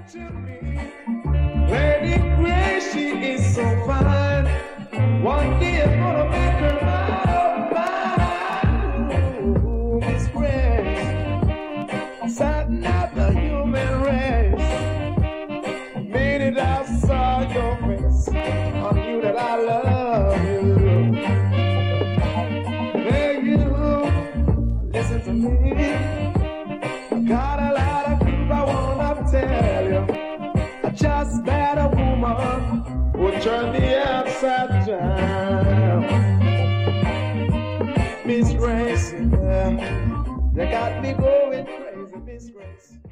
to me. Lady Grace, she is so fine. One day I'm gonna make her mine. Oh, Miss Grace, satin of the human race. The minute I saw your face, I knew that I love you. Hey, you, listen to me. Got a lot of proof I wanna tell you. I just met a woman who turned the upside down. Miss Grace, yeah, you got me going crazy, Miss Grace.